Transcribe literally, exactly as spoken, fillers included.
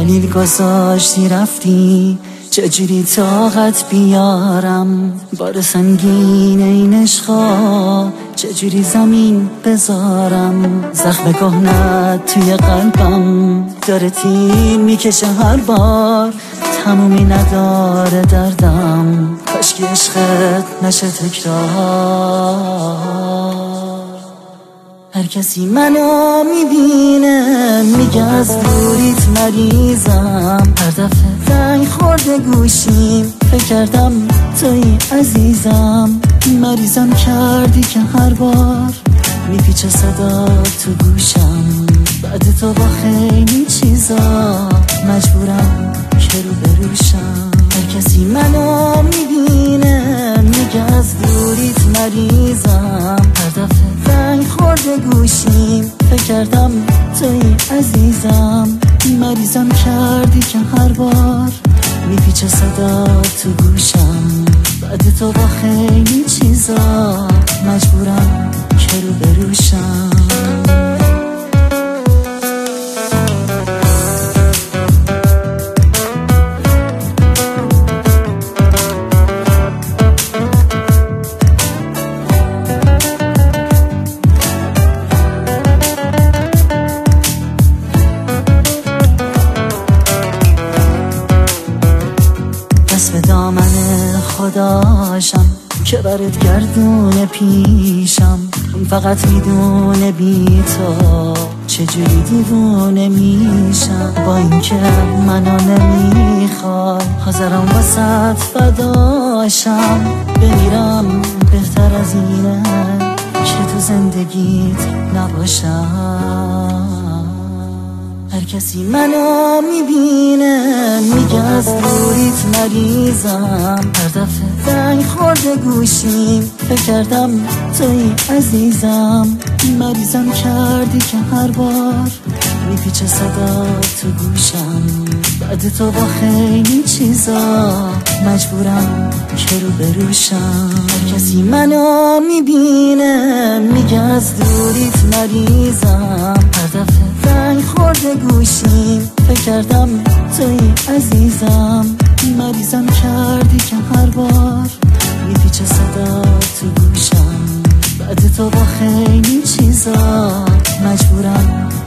دلیل گذاشتی رفتی، چجوری طاقت بیارم بار سنگین این عشقا، چجوری زمین بذارم. زخم کهنت توی قلبم داره تیر میکشه هر بار، تمومی نداره دردم، کاشکی عشقت نشه تکرار. هر کسی منو میبینه میگه از دوریت مریضم، هر دفعه زنگ خورده گوشیم فکر کردم توی عزیزم. مریضم کردی که هر بار میپیچه صدا تو گوشم، بعد تو با خیلی چیزا مجبورم که رو بروشم. هر کسی منو میبینه میگه از دوریت مریضم، هر دفعه زنگ خورده گوشیم فکر کردم توی عزیزم. مریضم کردی که هر بار میپیچه صدا تو گوشم، بعد تو با خیلی چیزا مجبورم که رو بروشم. به دامن خداشم که برات گردون پیشم، فقط میدونه بی تو چجوری دیوونه میشم. با اینکه منو نمیخوای حاضرم واسط فداشم، بمیرم بهتر از اینه که تو زندگیت نباشم. هر کسی منو میبینه میگه از دوریت مریضم، هر دفعه زنگ خورده گوشیم فکر کردم توی عزیزم. مریضم کردی که هر بار میپیچه صدا تو گوشم، بعد تو با خیلی چیزا مجبورم که رو بروشم. هر کسی منو میبینه میگه از دوریت مریضم، هر دفعه زنگ خورده گوشیم فکر کردم توی عزیزم. مریضم کردی که هر بار میپیچه صدا تو گوشم، بعد تو با خیلی چیزا مجبورم